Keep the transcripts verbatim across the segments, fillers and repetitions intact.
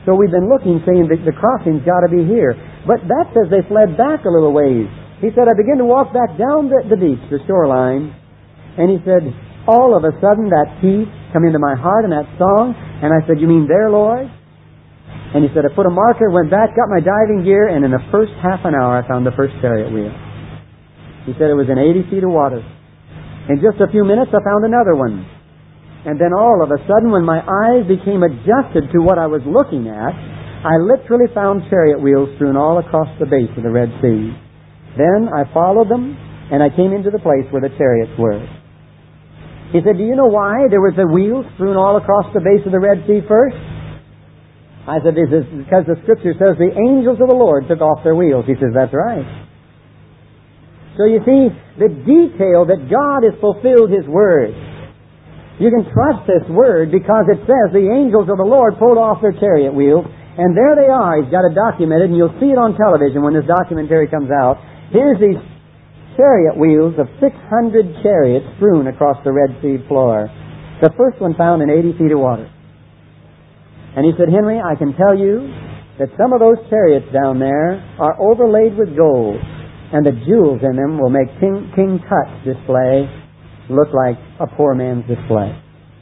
So we've been looking, saying that the crossing's got to be here. But that says they fled back a little ways. He said, I began to walk back down the, the beach, the shoreline, and he said, all of a sudden that peace come into my heart and that song, and I said, you mean there, Lord? And he said, I put a marker, went back, got my diving gear, and in the first half an hour I found the first chariot wheel. He said it was in eighty feet of water. In just a few minutes I found another one. And then all of a sudden, when my eyes became adjusted to what I was looking at, I literally found chariot wheels strewn all across the base of the Red Sea. Then I followed them, and I came into the place where the chariots were. He said, do you know why there was the wheels strewn all across the base of the Red Sea first? I said, this is because the Scripture says the angels of the Lord took off their wheels. He says, that's right. So you see, the detail that God has fulfilled His Word. You can trust this Word because it says the angels of the Lord pulled off their chariot wheels, and there they are. He's got it documented, and you'll see it on television when this documentary comes out. Here's these chariot wheels of six hundred chariots strewn across the Red Sea floor. The first one found in eighty feet of water. And he said, Henry, I can tell you that some of those chariots down there are overlaid with gold, and the jewels in them will make King, King Tut's display look like a poor man's display.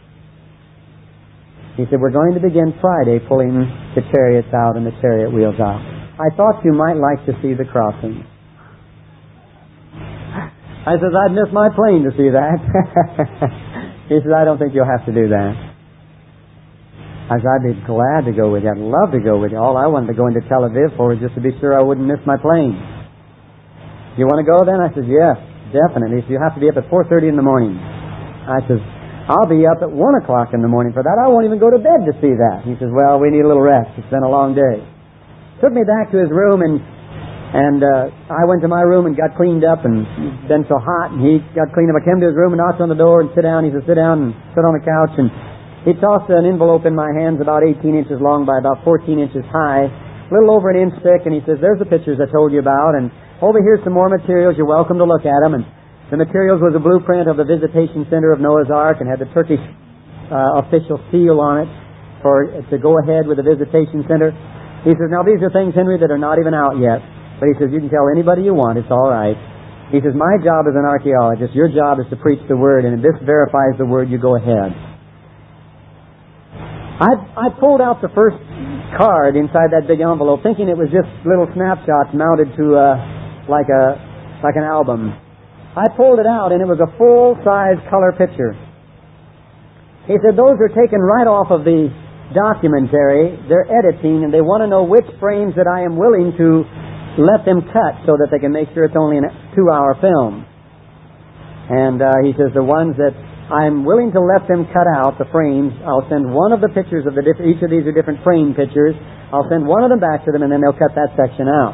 He said, we're going to begin Friday pulling the chariots out and the chariot wheels out. I thought you might like to see the crossing. I said, I'd miss my plane to see that. He said, I don't think you'll have to do that. I said, I'd be glad to go with you. I'd love to go with you. All I wanted to go into Tel Aviv for was just to be sure I wouldn't miss my plane. You want to go then? I said, yes, definitely. So you have to be up at four thirty in the morning. I said, I'll be up at one o'clock in the morning for that. I won't even go to bed to see that. He says, well, we need a little rest. It's been a long day. Took me back to his room, and and uh, I went to my room and got cleaned up, and it's been so hot, and he got cleaned up. I came to his room and knocked on the door and sit down. He said, sit down, and sit on the couch, and he tossed an envelope in my hands about eighteen inches long by about fourteen inches high, a little over an inch thick, and he says, there's the pictures I told you about, and over here's some more materials. You're welcome to look at them. And the materials was a blueprint of the Visitation Center of Noah's Ark and had the Turkish uh, official seal on it for to go ahead with the Visitation Center. He says, now these are things, Henry, that are not even out yet. But he says, you can tell anybody you want. It's all right. He says, my job as an archaeologist, your job is to preach the Word, and if this verifies the Word, you go ahead. I, I pulled out the first card inside that big envelope thinking it was just little snapshots mounted to uh, like a like an album. I pulled it out, and it was a full-size color picture. He said, those are taken right off of the documentary. They're editing, and they want to know which frames that I am willing to let them cut so that they can make sure it's only a two-hour film. And uh, he says, the ones that I'm willing to let them cut out, the frames, I'll send one of the pictures of the different, each of these are different frame pictures. I'll send one of them back to them, and then they'll cut that section out.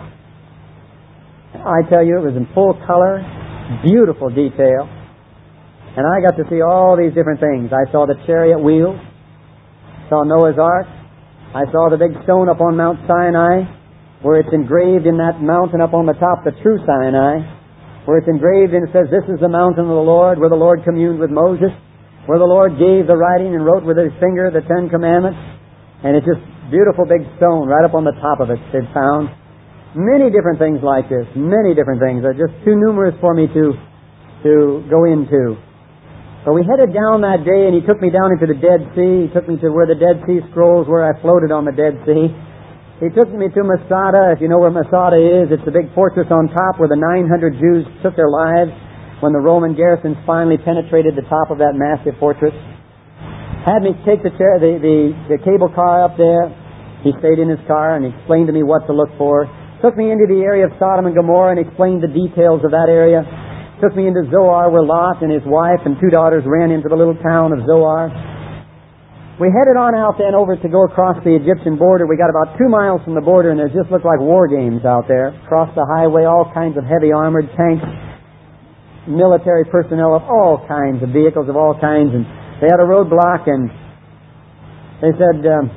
I tell you, it was in full color. Beautiful detail. And I got to see all these different things. I saw the chariot wheels, saw Noah's Ark. I saw the big stone up on Mount Sinai, where it's engraved in that mountain up on the top, the true Sinai, where it's engraved and it says, this is the mountain of the Lord, where the Lord communed with Moses, where the Lord gave the writing and wrote with his finger the Ten Commandments. And it's just beautiful big stone right up on the top of it they'd found. Many different things like this. Many different things. They're just too numerous for me to to go into. But we headed down that day, and he took me down into the Dead Sea. He took me to where the Dead Sea Scrolls, where I floated on the Dead Sea. He took me to Masada. If you know where Masada is, it's the big fortress on top where the nine hundred Jews took their lives when the Roman garrisons finally penetrated the top of that massive fortress. Had me take the, chair, the, the, the cable car up there. He stayed in his car and explained to me what to look for. Took me into the area of Sodom and Gomorrah and explained the details of that area. Took me into Zoar, where Lot and his wife and two daughters ran into the little town of Zoar. We headed on out then over to go across the Egyptian border. We got about two miles from the border, and it just looked like war games out there. Across the highway, all kinds of heavy armored tanks, military personnel of all kinds, of vehicles of all kinds. And they had a roadblock, and they said, um,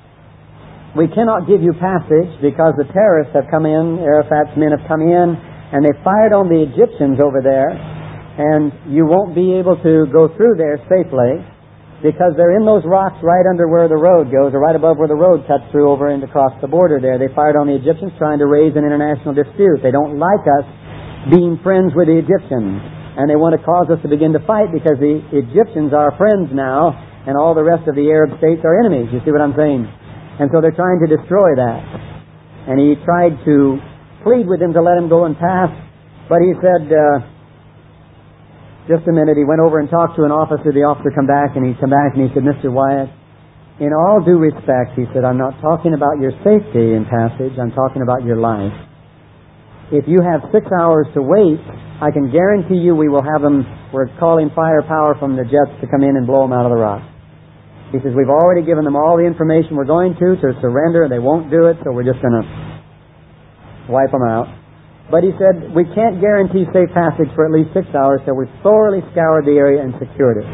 we cannot give you passage because the terrorists have come in, Arafat's men have come in, and they fired on the Egyptians over there, and you won't be able to go through there safely. because they're in those rocks right under where the road goes, or right above where the road cuts through over and across the border there. They fired on the Egyptians trying to raise an international dispute. They don't like us being friends with the Egyptians, and they want to cause us to begin to fight because the Egyptians are friends now, and all the rest of the Arab states are enemies. You see what I'm saying? And so they're trying to destroy that. And he tried to plead with them to let him go and pass, but he said, uh, just a minute, he went over and talked to an officer. The officer come back, and he come back and he said, Mister Wyatt, in all due respect, he said, I'm not talking about your safety in passage, I'm talking about your life. If you have six hours to wait, I can guarantee you we will have them, we're calling firepower from the jets to come in and blow them out of the rock. He says, we've already given them all the information we're going to, to surrender. They won't do it, so we're just going to wipe them out. But he said, we can't guarantee safe passage for at least six hours till we've thoroughly scoured the area and secured it.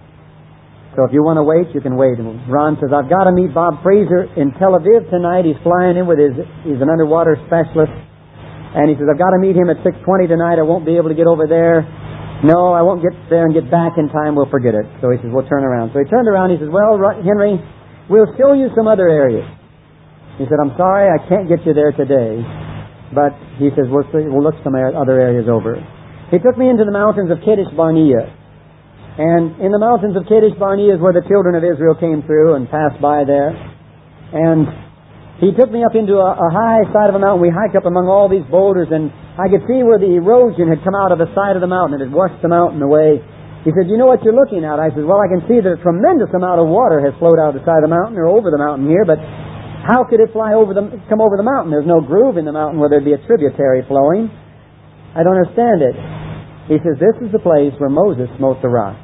So if you want to wait, you can wait. And Ron says, I've got to meet Bob Fraser in Tel Aviv tonight. He's flying in with his, he's an underwater specialist. And he says, I've got to meet him at six twenty tonight. I won't be able to get over there. No, I won't get there and get back in time. We'll forget it. So he says, we'll turn around. So he turned around. He says, well, Henry, we'll show you some other areas. He said, I'm sorry, I can't get you there today. But he says, we'll, see, we'll look some other areas over. He took me into the mountains of Kadesh Barnea. And in the mountains of Kadesh Barnea is where the children of Israel came through and passed by there. And he took me up into a, a high side of a mountain. We hiked up among all these boulders, and I could see where the erosion had come out of the side of the mountain. It had washed the mountain away. He said, you know what you're looking at? I said, well, I can see that a tremendous amount of water has flowed out of the side of the mountain or over the mountain here, but how could it fly over the, come over the mountain? There's no groove in the mountain where there'd be a tributary flowing. I don't understand it. He says, this is the place where Moses smote the rock.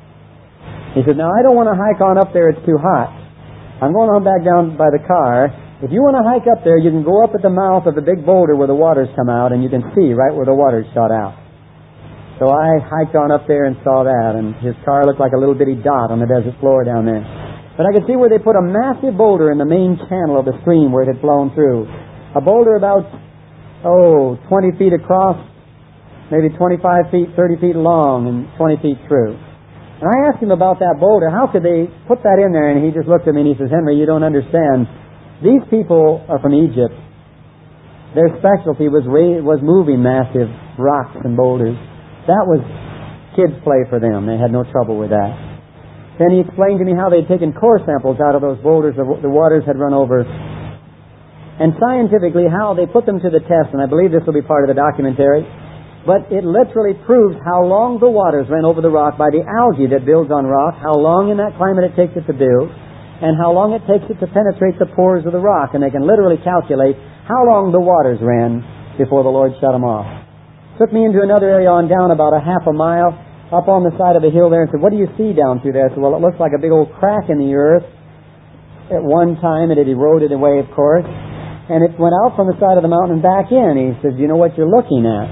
He said, now I don't want to hike on up there, it's too hot. I'm going on back down by the car. If you want to hike up there, you can go up at the mouth of the big boulder where the waters come out, and you can see right where the waters shot out. So I hiked on up there and saw that, and his car looked like a little bitty dot on the desert floor down there. But I could see where they put a massive boulder in the main channel of the stream where it had flown through. A boulder about, oh, twenty feet across, maybe twenty-five feet, thirty feet long, and twenty feet through. And I asked him about that boulder. How could they put that in there? And he just looked at me and he says, Henry, you don't understand. These people are from Egypt. Their specialty was ra- was moving massive rocks and boulders. That was kids' play for them. They had no trouble with that. Then he explained to me how they'd taken core samples out of those boulders the waters had run over, and scientifically how they put them to the test, and I believe this will be part of the documentary, but it literally proves how long the waters ran over the rock by the algae that builds on rock, how long in that climate it takes it to build, and how long it takes it to penetrate the pores of the rock, and they can literally calculate how long the waters ran before the Lord shut them off. Took me into another area on down about a half a mile, up on the side of a hill there, and said, what do you see down through there? I said, well, it looks like a big old crack in the earth. At one time it had eroded away, of course, and it went out from the side of the mountain and back in. He says, you know what you're looking at?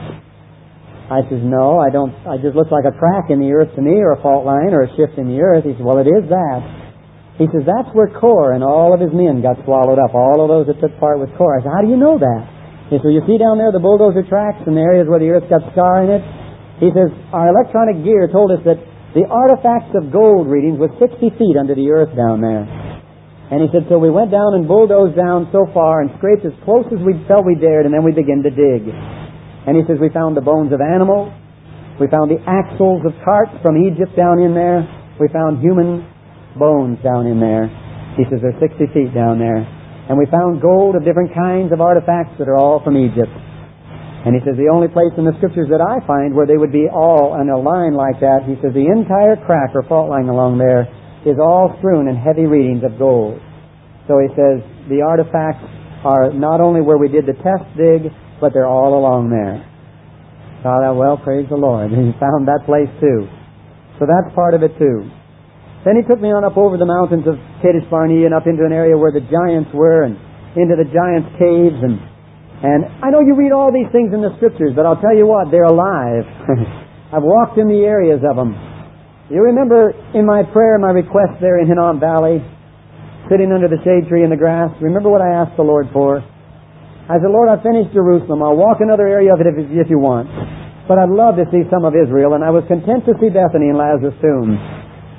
I says, no, I don't. It just looks like a crack in the earth to me, or a fault line, or a shift in the earth. He says, well, it is that. He says, that's where Korah and all of his men got swallowed up, all of those that took part with Korah. I said, how do you know that? He says, well, you see down there the bulldozer tracks and the areas where the earth got scar in it? He says, our electronic gear told us that the artifacts of gold readings was sixty feet under the earth down there. And he said, so we went down and bulldozed down so far and scraped as close as we felt we dared, and then we began to dig. And he says, we found the bones of animals. We found the axles of carts from Egypt down in there. We found human bones down in there. He says, they're sixty feet down there. And we found gold of different kinds of artifacts that are all from Egypt. And he says, the only place in the Scriptures that I find where they would be all in a line like that, he says, the entire crack or fault line along there is all strewn in heavy readings of gold. So he says, the artifacts are not only where we did the test dig, but they're all along there. So I thought, well, praise the Lord. And he found that place too. So that's part of it too. Then he took me on up over the mountains of Kadesh Barnea and up into an area where the giants were, and into the giants' caves, and And I know you read all these things in the Scriptures, but I'll tell you what, they're alive. I've walked in the areas of them. You remember in my prayer, my request there in Hinnom Valley, sitting under the shade tree in the grass, remember what I asked the Lord for? I said, Lord, I've finished Jerusalem. I'll walk another area of it if, if you want. But I'd love to see some of Israel, and I was content to see Bethany and Lazarus' tomb.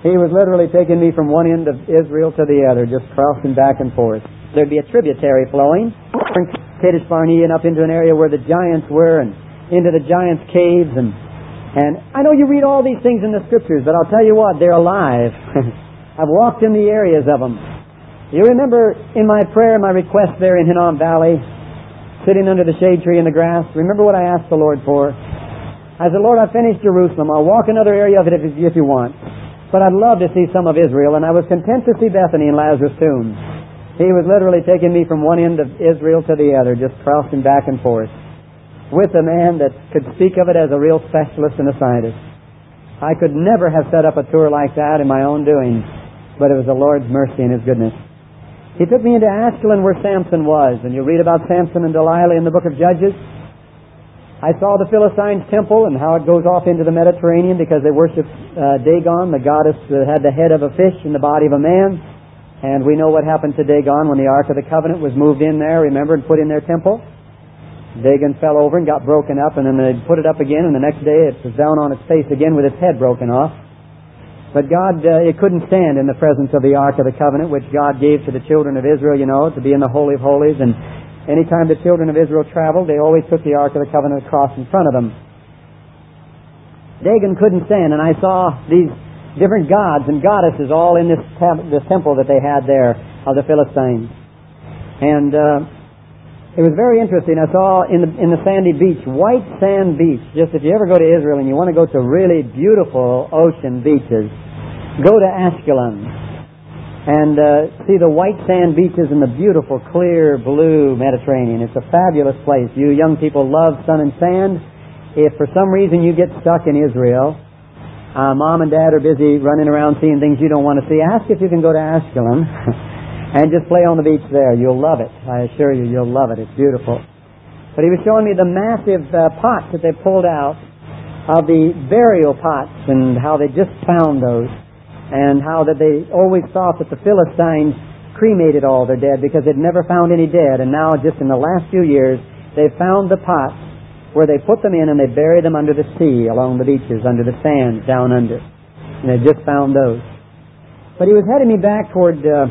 He was literally taking me from one end of Israel to the other, just crossing back and forth. There'd be a tributary flowing from Kadesh Barnea and up into an area where the giants were, and into the giants' caves. And, and I know you read all these things in the Scriptures, but I'll tell you what, they're alive. I've walked in the areas of them. You remember in my prayer, my request there in Hinnom Valley, sitting under the shade tree in the grass, remember what I asked the Lord for? I said, Lord, I've finished Jerusalem. I'll walk another area of it if, if you want. But I'd love to see some of Israel, and I was content to see Bethany and Lazarus' tomb. He was literally taking me from one end of Israel to the other, just crossing back and forth, with a man that could speak of it as a real specialist and a scientist. I could never have set up a tour like that in my own doing, but it was the Lord's mercy and His goodness. He took me into Ashkelon where Samson was, and you read about Samson and Delilah in the book of Judges. I saw the Philistines' temple and how it goes off into the Mediterranean because they worship uh, Dagon, the goddess that had the head of a fish and the body of a man. And we know what happened to Dagon when the Ark of the Covenant was moved in there, remember, and put in their temple. Dagon fell over and got broken up, and then they put it up again, and the next day it was down on its face again with its head broken off. But God, uh, it couldn't stand in the presence of the Ark of the Covenant, which God gave to the children of Israel, you know, to be in the Holy of Holies. And anytime the children of Israel traveled, they always took the Ark of the Covenant across in front of them. Dagon couldn't stand, and I saw these different gods and goddesses all in this, tab- this temple that they had there of the Philistines. And uh, it was very interesting. I saw in the, in the sandy beach, white sand beach. Just if you ever go to Israel and you want to go to really beautiful ocean beaches, go to Ashkelon and uh, see the white sand beaches and the beautiful, clear, blue Mediterranean. It's a fabulous place. You young people love sun and sand. If for some reason you get stuck in Israel, uh, mom and dad are busy running around seeing things you don't want to see, ask if you can go to Ashkelon and just play on the beach there. You'll love it. I assure you, you'll love it. It's beautiful. But he was showing me the massive uh, pots that they pulled out of the burial pots and how they just found those. And how that they always thought that the Philistines cremated all their dead because they'd never found any dead. And now, just in the last few years, they've found the pots where they put them in and they bury them under the sea, along the beaches, under the sand, down under. And they just found those. But he was heading me back toward, uh,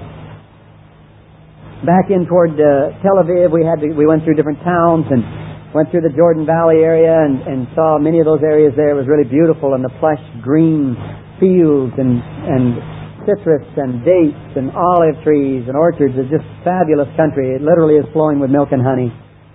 back in toward uh, Tel Aviv. We had to, we went through different towns and went through the Jordan Valley area and, and saw many of those areas there. It was really beautiful, and the plush green fields and, and citrus and dates and olive trees and orchards. It's just fabulous country. It literally is flowing with milk and honey.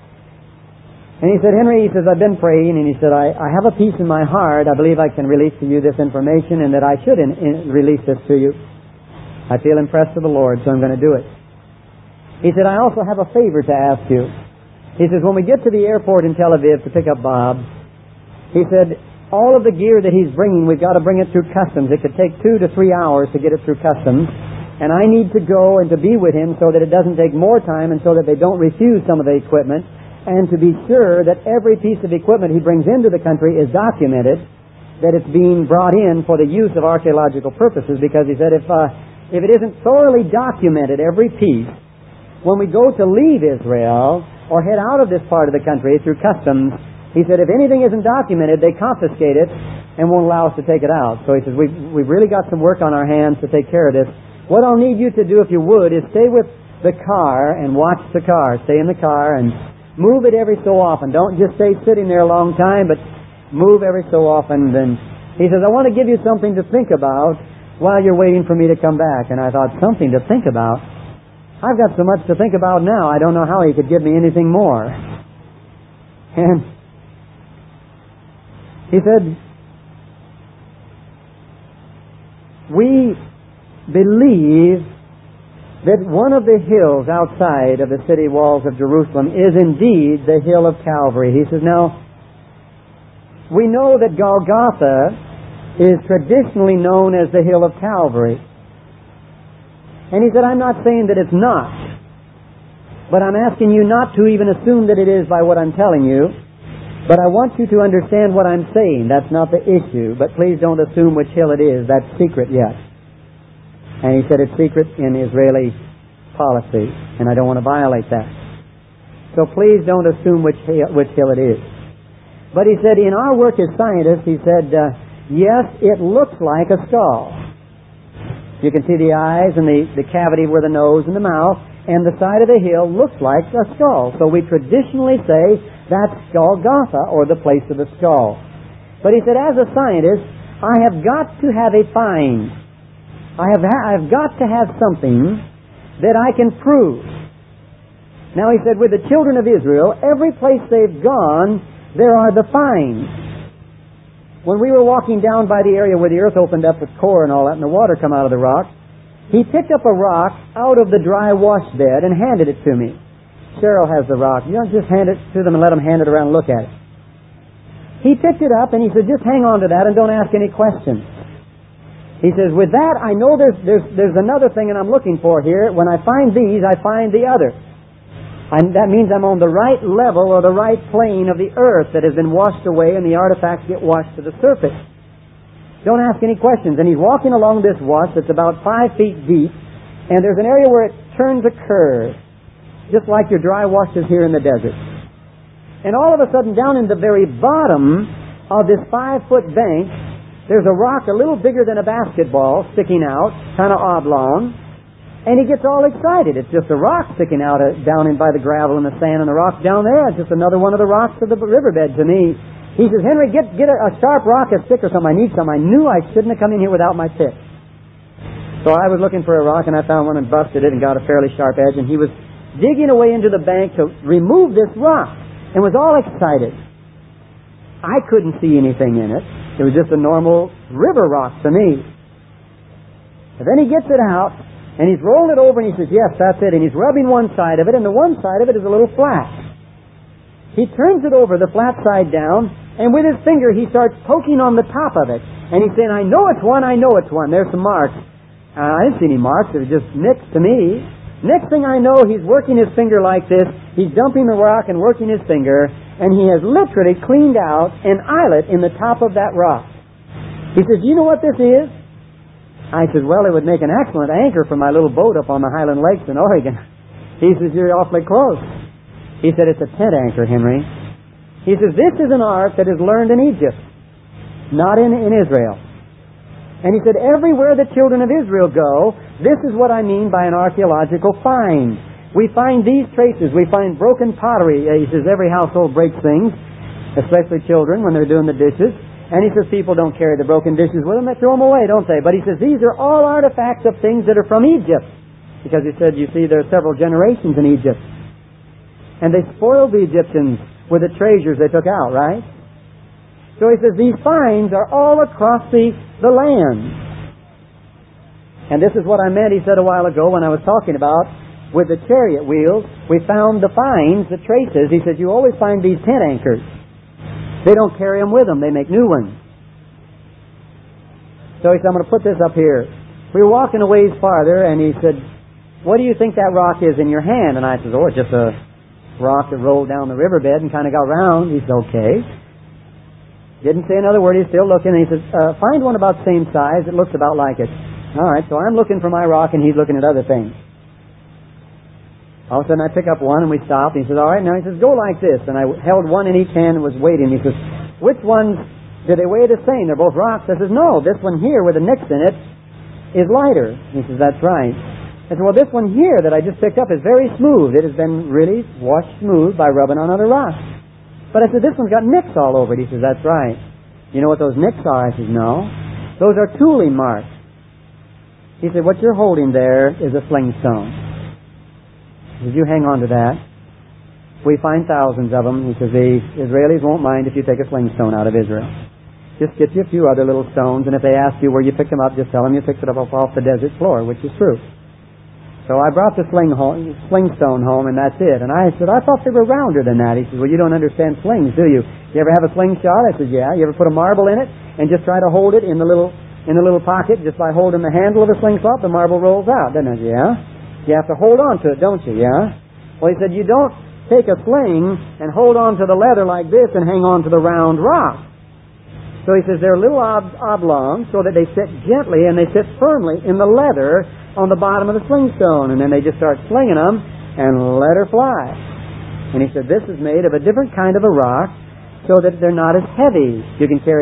And he said, Henry, he says, I've been praying, and he said, I, I have a peace in my heart. I believe I can release to you this information, and that I should in, in, release this to you. I feel impressed with the Lord, so I'm going to do it. He said, I also have a favor to ask you. He says, when we get to the airport in Tel Aviv to pick up Bob, he said, all of the gear that he's bringing, we've got to bring it through customs. It could take two to three hours to get it through customs. And I need to go and to be with him so that it doesn't take more time and so that they don't refuse some of the equipment. And to be sure that every piece of equipment he brings into the country is documented, that it's being brought in for the use of archaeological purposes. Because he said if, uh, if it isn't thoroughly documented, every piece, when we go to leave Israel or head out of this part of the country through customs, he said, if anything isn't documented, they confiscate it and won't allow us to take it out. So he says, we've, we've really got some work on our hands to take care of this. What I'll need you to do, if you would, is stay with the car and watch the car. Stay in the car and move it every so often. Don't just stay sitting there a long time, but move every so often. And he says, I want to give you something to think about while you're waiting for me to come back. And I thought, something to think about? I've got so much to think about now, I don't know how he could give me anything more. And he said, we believe that one of the hills outside of the city walls of Jerusalem is indeed the hill of Calvary. He says, now, we know that Golgotha is traditionally known as the hill of Calvary. And he said, I'm not saying that it's not, but I'm asking you not to even assume that it is by what I'm telling you. But I want you to understand what I'm saying. That's not the issue. But please don't assume which hill it is. That's secret yet. And he said it's secret in Israeli policy, and I don't want to violate that. So please don't assume which hill, which hill it is. But he said, in our work as scientists, he said, uh, yes, it looks like a skull. You can see the eyes and the, the cavity where the nose and the mouth, and the side of the hill looks like a skull. So we traditionally say that's Golgotha, or the place of the skull. But he said, as a scientist, I have got to have a find. I have ha- I've got to have something that I can prove. Now he said, with the children of Israel, every place they've gone, there are the finds. When we were walking down by the area where the earth opened up with core and all that, and the water come out of the rock, he picked up a rock out of the dry wash bed and handed it to me. Cheryl has the rock. You don't just hand it to them and let them hand it around and look at it. He picked it up and he said, just hang on to that and don't ask any questions. He says, with that, I know there's, there's, there's another thing that I'm looking for here. When I find these, I find the other. And that means I'm on the right level or the right plane of the earth that has been washed away and the artifacts get washed to the surface. Don't ask any questions. And he's walking along this wash that's about five feet deep, and there's an area where it turns a curve, just like your dry washes here in the desert. And all of a sudden, down in the very bottom of this five-foot bank, there's a rock a little bigger than a basketball sticking out, kind of oblong, and he gets all excited. It's just a rock sticking out uh, down in by the gravel and the sand, and the rock down there is just another one of the rocks of the riverbed to me. He says, Henry, get get a, a sharp rock, a stick or something. I need some. I knew I shouldn't have come in here without my pick. So I was looking for a rock, and I found one and busted it and got a fairly sharp edge, and he was digging away into the bank to remove this rock and was all excited. I couldn't see anything in it. It was just a normal river rock to me. But then he gets it out, and he's rolling it over, and he says, yes, that's it. And he's rubbing one side of it, and the one side of it is a little flat. He turns it over, the flat side down, and with his finger he starts poking on the top of it. And he's saying, I know it's one, I know it's one. There's some marks. Uh, I didn't see any marks. It was just nicks to me. Next thing I know, he's working his finger like this. He's dumping the rock and working his finger, and he has literally cleaned out an eyelet in the top of that rock. He says, do you know what this is? I said, well, it would make an excellent anchor for my little boat up on the Highland Lakes in Oregon. He says, you're awfully close. He said, it's a tent anchor, Henry. He says, this is an art that is learned in Egypt, not in, in Israel. And he said, everywhere the children of Israel go, this is what I mean by an archaeological find. We find these traces. We find broken pottery. He says, every household breaks things, especially children when they're doing the dishes. And he says, people don't carry the broken dishes with them. They throw them away, don't they? But he says, these are all artifacts of things that are from Egypt. Because he said, you see, there are several generations in Egypt. And they spoiled the Egyptians with the treasures they took out, right? So he says, these finds are all across the, the land. And this is what I meant, he said a while ago when I was talking about with the chariot wheels, we found the finds, the traces. He says, you always find these tent anchors. They don't carry them with them. They make new ones. So he said, I'm going to put this up here. We were walking a ways farther, and he said, what do you think that rock is in your hand? And I said, oh, it's just a rock that rolled down the riverbed and kind of got round. He said, okay. Didn't say another word. He's still looking. And he says, uh, find one about the same size. It looks about like it. All right, so I'm looking for my rock, and he's looking at other things. All of a sudden, I pick up one, and we stop. And he says, all right, now he says, go like this. And I held one in each hand and was waiting. He says, which ones, do they weigh the same? They're both rocks. I says, no, this one here with the nicks in it is lighter. He says, that's right. I said, well, this one here that I just picked up is very smooth. It has been really washed smooth by rubbing on other rocks. But I said, this one's got nicks all over it. He says, that's right. You know what those nicks are? I says, no. Those are tooling marks. He said, what you're holding there is a sling stone. He says, you hang on to that. We find thousands of them. He says, the Israelis won't mind if you take a sling stone out of Israel. Just get you a few other little stones, and if they ask you where you picked them up, just tell them you picked it up off the desert floor, which is true. So I brought the sling, home, sling stone home, and that's it. And I said, I thought they were rounder than that. He says, well, you don't understand slings, do you? You ever have a slingshot? I said, yeah. You ever put a marble in it and just try to hold it in the little in the little pocket just by holding the handle of the slingshot? The marble rolls out, doesn't it? Yeah. You have to hold on to it, don't you? Yeah. Well, he said, you don't take a sling and hold on to the leather like this and hang on to the round rock. So he says, they're a little ob- oblong so that they sit gently and they sit firmly in the leather on the bottom of the sling stone, and then they just start slinging them and let her fly. And he said, this is made of a different kind of a rock so that they're not as heavy. You can carry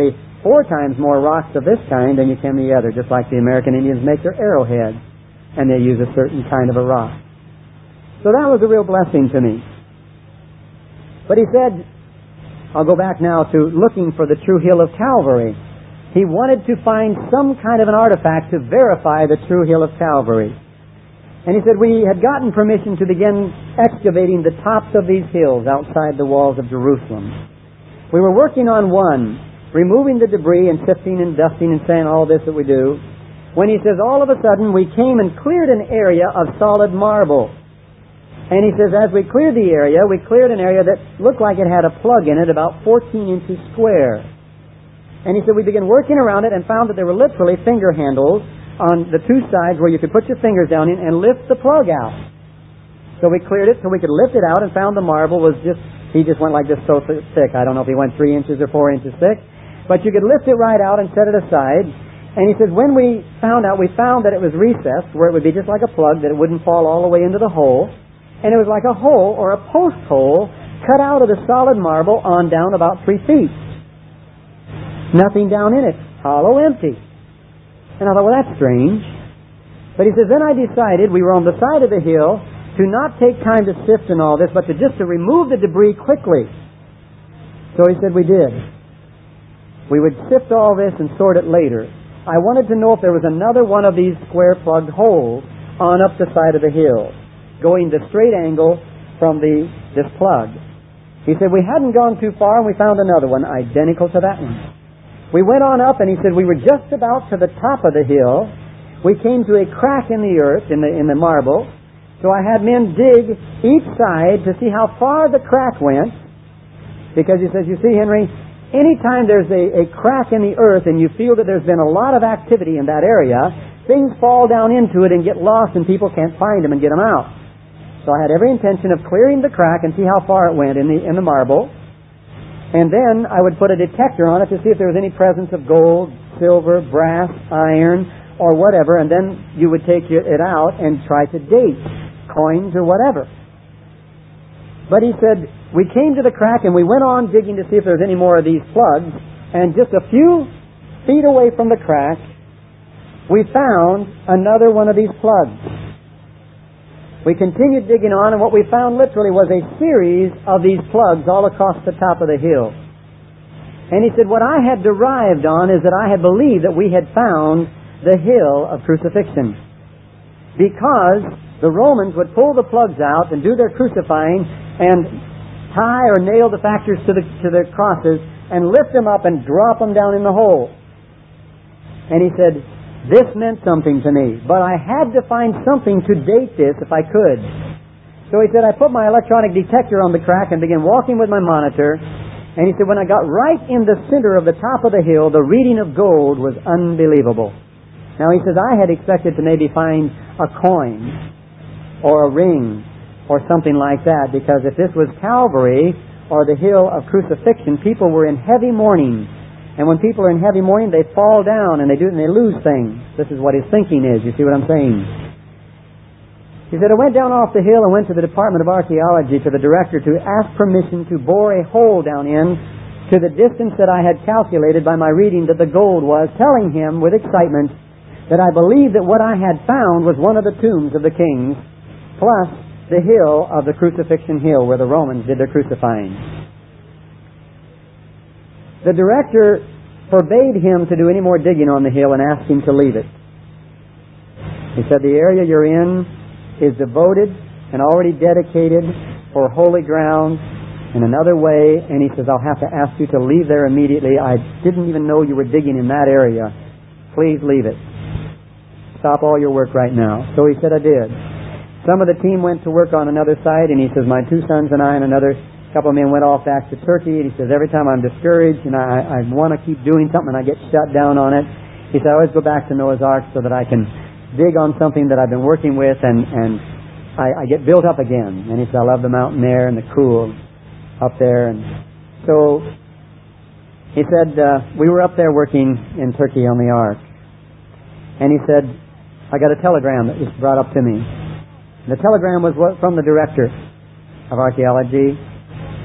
four times more rocks of this kind than you can the other, just like the American Indians make their arrowheads, and they use a certain kind of a rock. So that was a real blessing to me. But he said, I'll go back now to looking for the true hill of Calvary. He wanted to find some kind of an artifact to verify the true hill of Calvary. And he said we had gotten permission to begin excavating the tops of these hills outside the walls of Jerusalem. We were working on one, removing the debris and sifting and dusting and saying all this that we do, when he says all of a sudden we came and cleared an area of solid marble. And he says as we cleared the area, we cleared an area that looked like it had a plug in it about fourteen inches square. And he said we began working around it and found that there were literally finger handles on the two sides where you could put your fingers down in and lift the plug out. So we cleared it so we could lift it out and found the marble was just, he just went like this so thick. I don't know if he went three inches or four inches thick. But you could lift it right out and set it aside. And he says when we found out, we found that it was recessed where it would be just like a plug, that it wouldn't fall all the way into the hole. And it was like a hole or a post hole cut out of the solid marble on down about three feet. Nothing down in it. Hollow, empty. And I thought, well, that's strange. But he says, then I decided, we were on the side of the hill, to not take time to sift and all this, but to just to remove the debris quickly. So he said we did. We would sift all this and sort it later. I wanted to know if there was another one of these square plugged holes on up the side of the hill, going the straight angle from the this plug. He said we hadn't gone too far and we found another one identical to that one. We went on up and he said we were just about to the top of the hill. We came to a crack in the earth, in the in the marble. So I had men dig each side to see how far the crack went. Because he says, you see, Henry, anytime there's a, a crack in the earth and you feel that there's been a lot of activity in that area, things fall down into it and get lost and people can't find them and get them out. So I had every intention of clearing the crack and see how far it went in the in the marble. And then I would put a detector on it to see if there was any presence of gold, silver, brass, iron, or whatever, and then you would take it out and try to date coins or whatever. But he said, we came to the crack and we went on digging to see if there was any more of these plugs, and just a few feet away from the crack, we found another one of these plugs. We continued digging on, and what we found literally was a series of these plugs all across the top of the hill. And he said, what I had derived on is that I had believed that we had found the hill of crucifixion. Because the Romans would pull the plugs out and do their crucifying and tie or nail the factors to the, to the crosses and lift them up and drop them down in the hole. And he said, this meant something to me, but I had to find something to date this if I could. So he said, I put my electronic detector on the crack and began walking with my monitor. And he said, when I got right in the center of the top of the hill, the reading of gold was unbelievable. Now he says, I had expected to maybe find a coin or a ring or something like that, because if this was Calvary or the hill of crucifixion, people were in heavy mourning. And when people are in heavy mourning, they fall down and they do and they lose things. This is what his thinking is. You see what I'm saying? He said, I went down off the hill and went to the Department of Archaeology, to the director, to ask permission to bore a hole down in to the distance that I had calculated by my reading that the gold was, telling him with excitement that I believed that what I had found was one of the tombs of the kings, plus the hill of the crucifixion hill where the Romans did their crucifying. The director forbade him to do any more digging on the hill and asked him to leave it. He said, the area you're in is devoted and already dedicated for holy ground in another way, and he says, I'll have to ask you to leave there immediately. I didn't even know you were digging in that area. Please leave it. Stop all your work right now. So he said, I did. Some of the team went to work on another site, and he says, my two sons and I and another couple of men went off back to Turkey, and he says, every time I'm discouraged and I, I want to keep doing something, I get shut down on it. He said, I always go back to Noah's Ark so that I can dig on something that I've been working with, and, and I, I get built up again. And he said, I love the mountain air and the cool up there. And so he said, uh, we were up there working in Turkey on the Ark. And he said, I got a telegram that was brought up to me. The telegram was from the director of archaeology.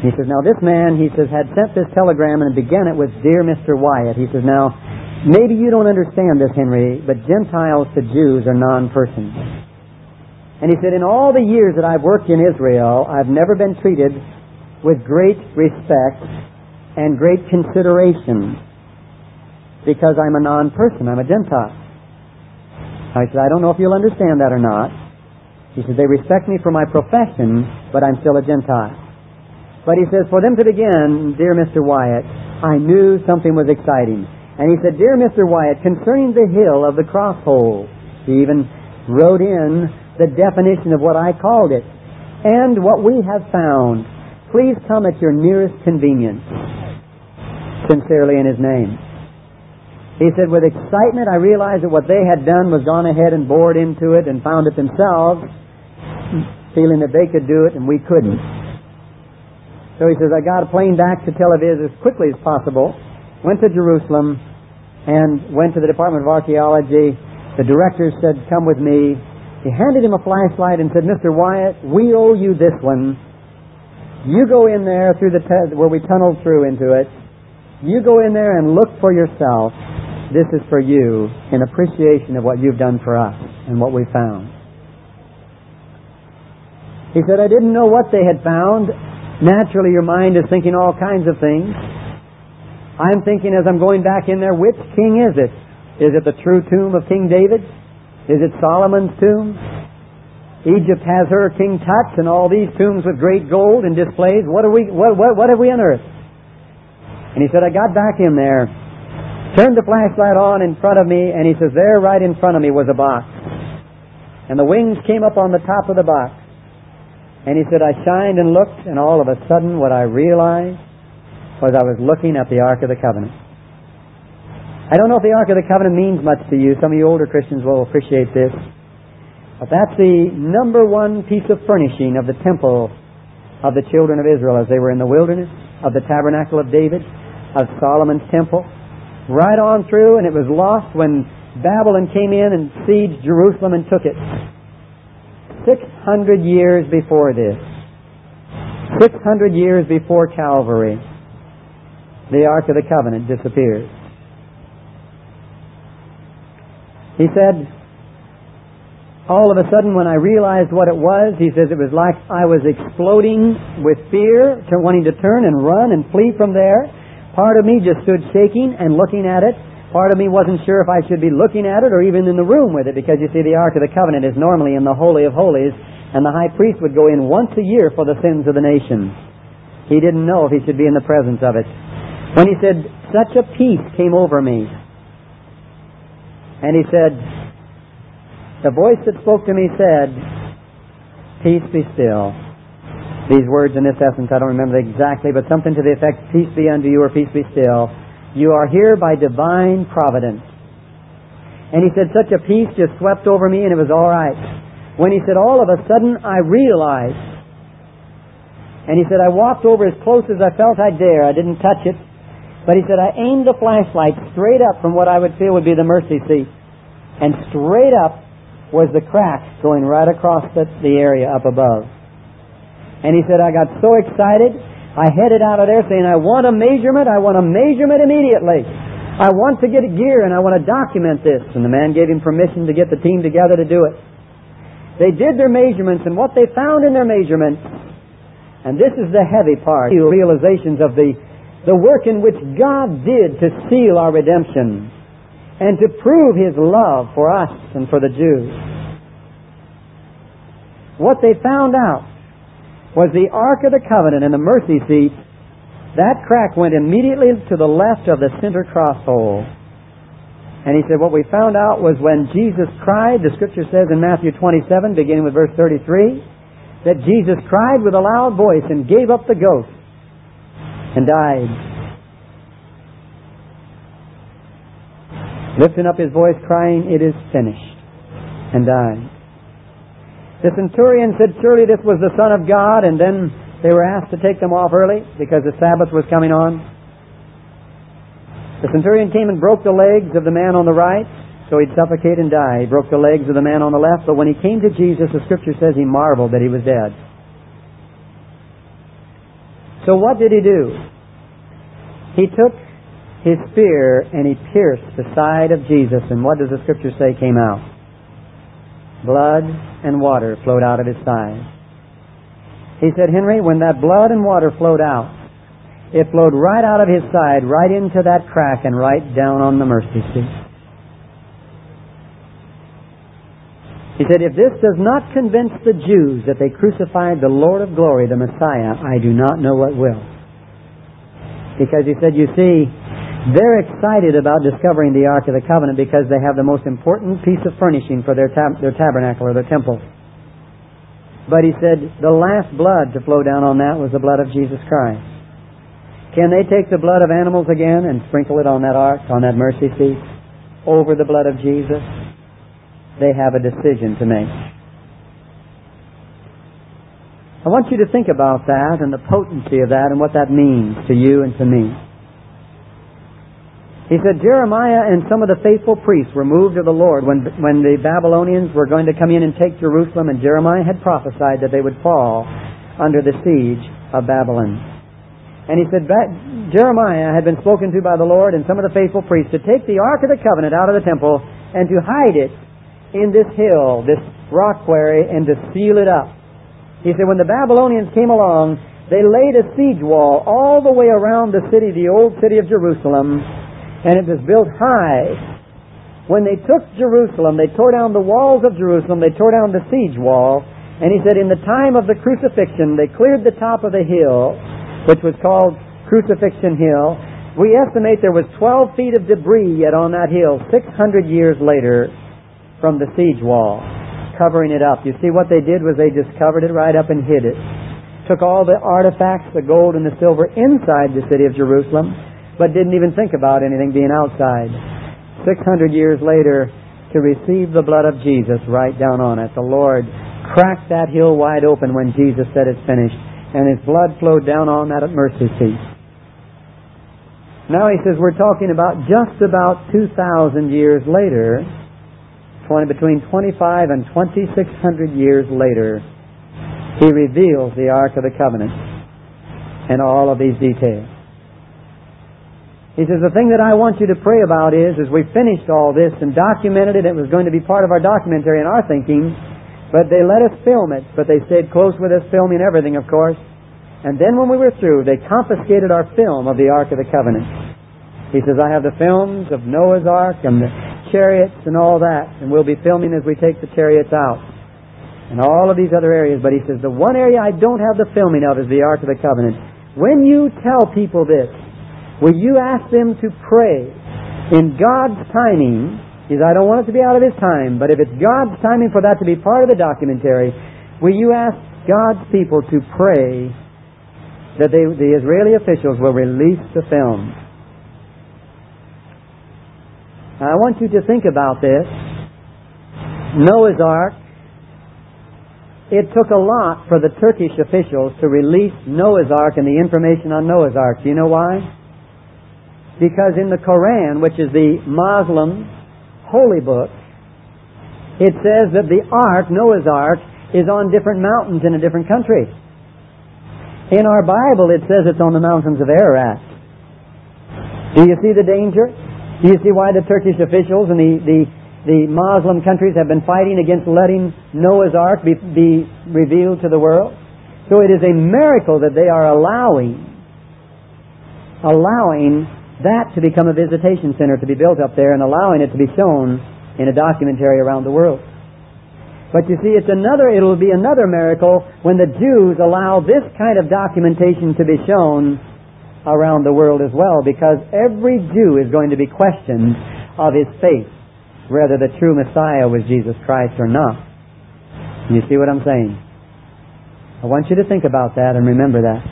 He says, now this man, he says, had sent this telegram and began it with, Dear Mister Wyatt. He says, now, maybe you don't understand this, Henry, but Gentiles to Jews are non-persons. And he said, in all the years that I've worked in Israel, I've never been treated with great respect and great consideration because I'm a non-person, I'm a Gentile. I said, I don't know if you'll understand that or not. He said, they respect me for my profession, but I'm still a Gentile. But he says, for them to begin, Dear Mister Wyatt, I knew something was exciting. And he said, Dear Mister Wyatt, concerning the hill of the crosshole, he even wrote in the definition of what I called it, and what we have found, please come at your nearest convenience. Sincerely in his name. He said, with excitement, I realized that what they had done was gone ahead and bored into it and found it themselves, feeling that they could do it and we couldn't. So he says, I got a plane back to Tel Aviv as quickly as possible, went to Jerusalem, and went to the Department of Archaeology. The director said, come with me. He handed him a flashlight and said, Mister Wyatt, we owe you this one. You go in there through the te- where we tunneled through into it. You go in there and look for yourself. This is for you in appreciation of what you've done for us and what we found. He said, I didn't know what they had found. Naturally, your mind is thinking all kinds of things. I'm thinking as I'm going back in there, which king is it? Is it the true tomb of King David? Is it Solomon's tomb? Egypt has her King Tut and all these tombs with great gold and displays. What, are we, what, what, what have we unearthed? And he said, I got back in there, turned the flashlight on in front of me, and he says, there right in front of me was a box. And the wings came up on the top of the box. And he said, I shined and looked, and all of a sudden what I realized was I was looking at the Ark of the Covenant. I don't know if the Ark of the Covenant means much to you. Some of you older Christians will appreciate this. But that's the number one piece of furnishing of the temple of the children of Israel as they were in the wilderness, of the tabernacle of David, of Solomon's temple, right on through, and it was lost when Babylon came in and sieged Jerusalem and took it. Six hundred years before this, six hundred years before Calvary, the Ark of the Covenant disappeared. He said, all of a sudden when I realized what it was, he says it was like I was exploding with fear, wanting to turn and run and flee from there. Part of me just stood shaking and looking at it. Part of me wasn't sure if I should be looking at it or even in the room with it, because you see the Ark of the Covenant is normally in the Holy of Holies, and the high priest would go in once a year for the sins of the nation. He didn't know if he should be in the presence of it. When he said, such a peace came over me. And he said, the voice that spoke to me said, peace be still. These words in this essence, I don't remember exactly, but something to the effect, peace be unto you, or peace be still. You are here by divine providence. And he said, such a peace just swept over me and it was all right. When he said, all of a sudden I realized. And he said, I walked over as close as I felt I dare. I didn't touch it. But he said, I aimed the flashlight straight up from what I would feel would be the mercy seat. And straight up was the crack going right across the, the area up above. And he said, I got so excited, I headed out of there saying, I want a measurement, I want a measurement immediately. I want to get a gear and I want to document this. And the man gave him permission to get the team together to do it. They did their measurements, and what they found in their measurements, and this is the heavy part, the realizations of the, the work in which God did to seal our redemption and to prove His love for us and for the Jews. What they found out was the Ark of the Covenant and the mercy seat. That crack went immediately to the left of the center cross hole. And he said what we found out was when Jesus cried, the Scripture says in Matthew twenty-seven, beginning with verse thirty-three, that Jesus cried with a loud voice and gave up the ghost and died. Lifting up his voice, crying, it is finished, and died. The centurion said, surely this was the Son of God, and then they were asked to take them off early because the Sabbath was coming on. The centurion came and broke the legs of the man on the right, so he'd suffocate and die. He broke the legs of the man on the left, but when he came to Jesus, the Scripture says he marveled that he was dead. So what did he do? He took his spear and he pierced the side of Jesus, and what does the Scripture say came out? Blood and water flowed out of his side. He said, Henry, when that blood and water flowed out, it flowed right out of his side, right into that crack and right down on the mercy seat. He said, if this does not convince the Jews that they crucified the Lord of glory, the Messiah, I do not know what will. Because he said, you see, they're excited about discovering the Ark of the Covenant because they have the most important piece of furnishing for their, tab- their tabernacle or their temple. But he said, the last blood to flow down on that was the blood of Jesus Christ. Can they take the blood of animals again and sprinkle it on that ark, on that mercy seat, over the blood of Jesus? They have a decision to make. I want you to think about that and the potency of that and what that means to you and to me. He said Jeremiah and some of the faithful priests were moved to the Lord when, when the Babylonians were going to come in and take Jerusalem, and Jeremiah had prophesied that they would fall under the siege of Babylon. And he said Jeremiah had been spoken to by the Lord and some of the faithful priests to take the Ark of the Covenant out of the temple and to hide it in this hill, this rock quarry, and to seal it up. He said when the Babylonians came along, they laid a siege wall all the way around the city, the old city of Jerusalem, and it was built high. When they took Jerusalem, they tore down the walls of Jerusalem, they tore down the siege wall, and he said in the time of the crucifixion, they cleared the top of the hill, which was called Crucifixion Hill. We estimate there was twelve feet of debris yet on that hill, six hundred years later, from the siege wall, covering it up. You see, what they did was they just covered it right up and hid it. Took all the artifacts, the gold and the silver, inside the city of Jerusalem, but didn't even think about anything being outside. Six hundred years later, to receive the blood of Jesus right down on it, the Lord cracked that hill wide open when Jesus said it's finished, and His blood flowed down on that mercy seat. Now he says we're talking about just about two thousand years later, between twenty-five and twenty-six hundred years later, He reveals the Ark of the Covenant and all of these details. He says, the thing that I want you to pray about is, as we finished all this and documented it, it was going to be part of our documentary and our thinking, but they let us film it, but they stayed close with us filming everything, of course. And then when we were through, they confiscated our film of the Ark of the Covenant. He says, I have the films of Noah's Ark and the chariots and all that, and we'll be filming as we take the chariots out and all of these other areas. But he says the one area I don't have the filming of is the Ark of the Covenant. When you tell people this, will you ask them to pray in God's timing? He says, I don't want it to be out of His time, but if it's God's timing for that to be part of the documentary, will you ask God's people to pray that they, the Israeli officials will release the film? I want you to think about this. Noah's Ark. It took a lot for the Turkish officials to release Noah's Ark and the information on Noah's Ark. Do you know why? Because in the Koran, which is the Muslim holy book, it says that the Ark, Noah's Ark, is on different mountains in a different country. In our Bible, it says it's on the mountains of Ararat. Do you see the danger? Do you see why the Turkish officials and the, the, the Muslim countries have been fighting against letting Noah's Ark be, be revealed to the world? So it is a miracle that they are allowing, allowing that to become a visitation center to be built up there and allowing it to be shown in a documentary around the world. But you see, it's another, it'll be another miracle when the Jews allow this kind of documentation to be shown around the world as well, because every Jew is going to be questioned of his faith, whether the true Messiah was Jesus Christ or not. You see what I'm saying? I want you to think about that and remember that.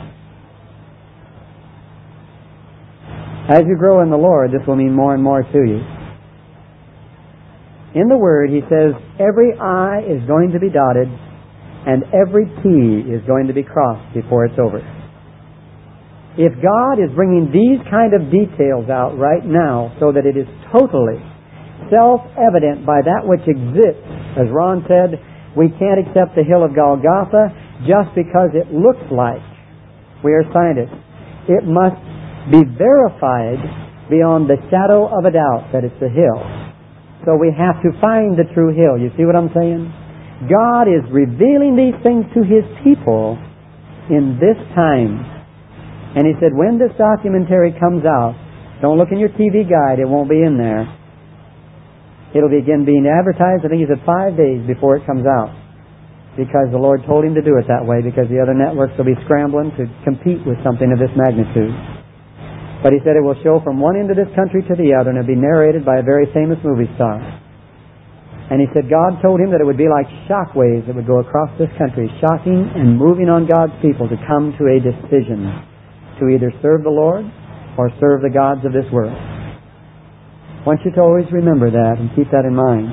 As you grow in the Lord, this will mean more and more to you. In the Word, He says, every I is going to be dotted and every T is going to be crossed before it's over. If God is bringing these kind of details out right now so that it is totally self-evident by that which exists, as Ron said, we can't accept the hill of Golgotha just because it looks like We are scientists. It must be verified beyond the shadow of a doubt that it's a hill. So we have to find the true hill. You see what I'm saying? God is revealing these things to His people in this time. And He said, when this documentary comes out, don't look in your T V guide, it won't be in there. It'll begin being advertised, I think He said five days before it comes out. Because the Lord told Him to do it that way, because the other networks will be scrambling to compete with something of this magnitude. But He said it will show from one end of this country to the other, and it'll be narrated by a very famous movie star. And He said God told Him that it would be like shock waves that would go across this country, shocking and moving on God's people to come to a decision to either serve the Lord or serve the gods of this world. I want you to always remember that and keep that in mind.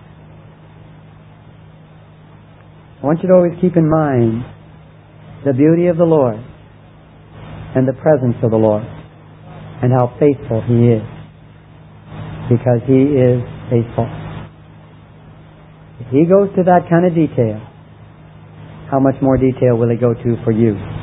I want you to always keep in mind the beauty of the Lord and the presence of the Lord and how faithful He is, because He is faithful. If He goes to that kind of detail, how much more detail will He go to for you?